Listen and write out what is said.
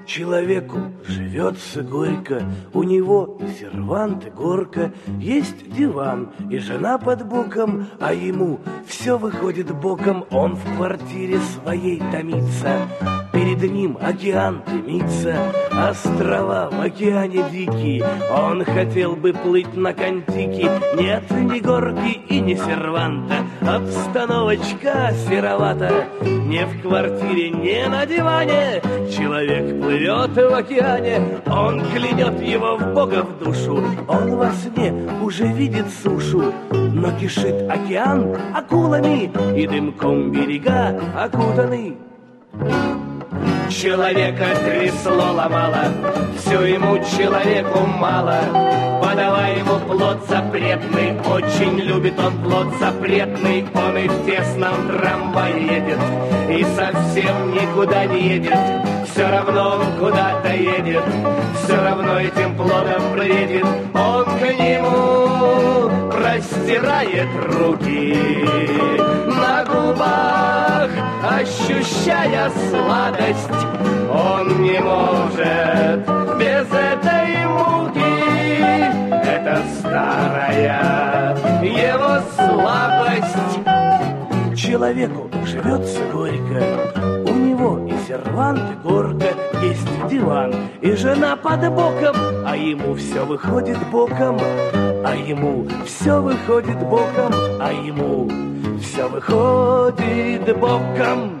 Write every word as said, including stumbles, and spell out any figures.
Человеку живется горько, у него и сервант, и горка, есть диван и жена под боком, а ему все выходит боком. Он в квартире своей томится, перед ним океан дымится, острова в океане дикие. Он хотел бы плыть на Контики, нет ни горки и ни серванта, обстановочка серовата. Не в квартире, не на диване человек плывет в океане. Он клянет его в Бога в душу, он во сне уже видит сушу, но кишит океан акулами, и дымком берега окутаны. Человека трясло, ломало, все ему человеку мало. Подавай ему плод запретный, очень любит он плод запретный. Он и в тесном трамвае едет, и совсем никуда не едет. Все равно он куда-то едет, все равно этим плодом бредит. Он к нему простирает руки, на губах ощущая сладость. Он не может без этой муки, это старая его слабость. Человеку живется горько, у него и сервант, и горка, есть диван и жена под боком, а ему все выходит боком, а ему все выходит боком, а ему все выходит боком.